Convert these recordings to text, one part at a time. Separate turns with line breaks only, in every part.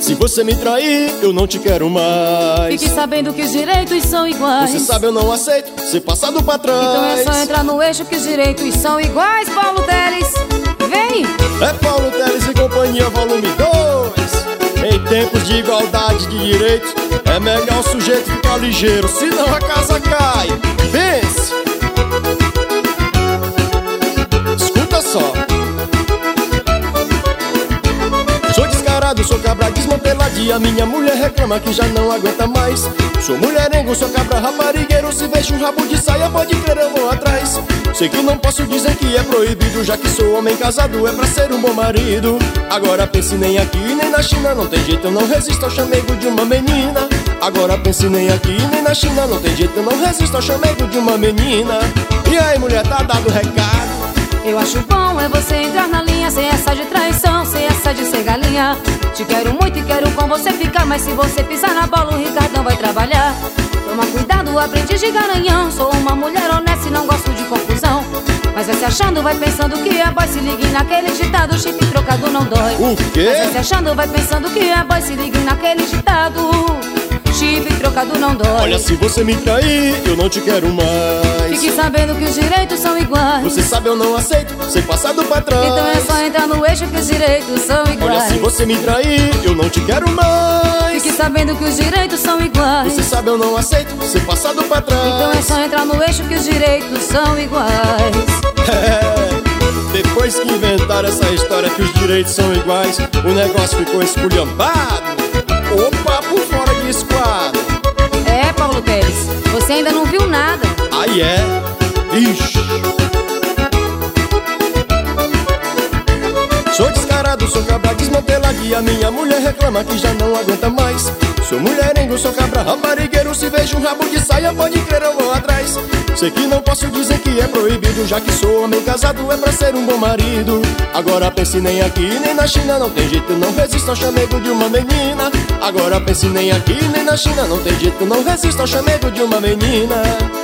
Se você me trair, eu não te quero mais.
Fique sabendo que os direitos são iguais.
Você sabe, eu não aceito ser passado pra trás.
Então é só entrar no eixo que os direitos são iguais. Paulo Teles, vem!
É Paulo Teles e companhia, volume 2. Em tempos de igualdade de direitos, é melhor o sujeito ficar ligeiro, senão a casa cai. Pense! Escuta só. Sou descarado, sou cabra desmanteladia. Minha mulher reclama que já não aguenta mais. Sou mulherengo, sou cabra raparigueiro. Se vejo um rabo de saia, pode crer, eu vou atrás. Sei que não posso dizer que é proibido, já que sou homem casado, é pra ser um bom marido. Agora pense nem aqui, nem na China, não tem jeito, eu não resisto ao chamego de uma menina. Agora pense nem aqui, nem na China, não tem jeito, eu não resisto ao chamego de uma menina. E aí, mulher, tá dado o recado?
Eu acho bom é você entrar na linha, sem essa de traição, sem essa de ser galinha. Te quero muito e quero com você ficar, mas se você pisar na bola o Ricardão vai trabalhar. Toma cuidado, aprendiz de garanhão. Sou uma mulher honesta e não gosto de confusão. Mas vai se achando, vai pensando que é boy. Se ligue naquele ditado, chip trocado não dói.
O quê?
Mas vai se achando, vai pensando que é boy. Se ligue naquele ditado, chip trocado não dói.
Olha, se você me trair, eu não te quero mais.
Fique sabendo que os direitos são iguais.
Você sabe, eu não aceito ser passado pra trás.
Então é só entrar no eixo que os direitos são iguais.
Olha, se você me trair, eu não te quero mais.
Fique sabendo que os direitos são iguais.
Você sabe, eu não aceito ser passado pra trás.
Então é só entrar no eixo que os direitos são iguais.
Depois que inventaram essa história que os direitos são iguais, o negócio ficou esculhambado. Opa, por fora de esquadro.
É, Paulo Teles, você ainda não viu nada.
Aí é. Ixi. Sou descarado, sou cabra desmanteladia. Minha mulher reclama que já não aguenta mais. Sou mulherengo, sou cabra raparigueiro. Se vejo um rabo de saia, pode crer, eu vou atrás. Sei que não posso dizer que é proibido, já que sou homem casado, é pra ser um bom marido. Agora pense nem aqui, nem na China, não tem jeito, não resisto ao chamego de uma menina. Agora pense nem aqui, nem na China, não tem jeito, não resisto ao chamego de uma menina.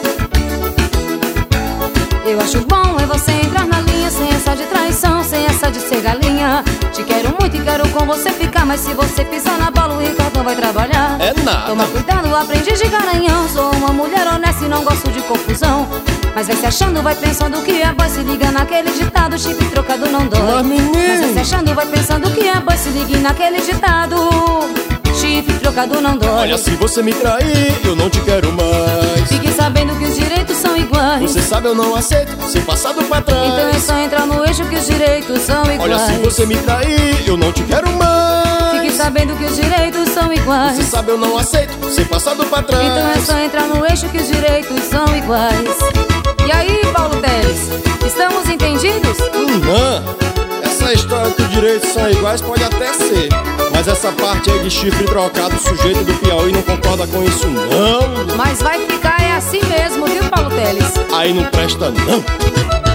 Eu acho bom é você entrar na linha, sem essa de traição, sem essa de ser galinha. Te quero muito e quero com você ficar, mas se você pisar na bola o Ricardão vai trabalhar.
É nada.
Toma cuidado, aprendiz de garanhão. Sou uma mulher honesta e não gosto de confusão. Mas vai se achando, vai pensando que é boy. Se liga naquele ditado, chip trocado não dói. Mas vai se achando, vai pensando que é boy. Se ligue naquele ditado, chip trocado não dói.
Olha, se você me trair, eu não te quero mais.
Fique sabendo que os direitos são iguais.
Você sabe, eu não aceito ser passado pra trás.
Então é só entrar no eixo que os direitos são iguais.
Olha, se você me trair, eu não te quero mais.
Fique sabendo que os direitos são iguais.
Você sabe, eu não aceito ser passado pra trás.
Então é só entrar no eixo que os direitos são iguais. E aí, Paulo Teles, estamos entendidos?
Não. Essa história que os direitos são iguais pode até ser, mas essa parte aí de chifre trocado, o sujeito do Piauí não concorda com isso não.
Mas vai ficar é assim mesmo, viu, Paulo Teles?
Aí não presta não.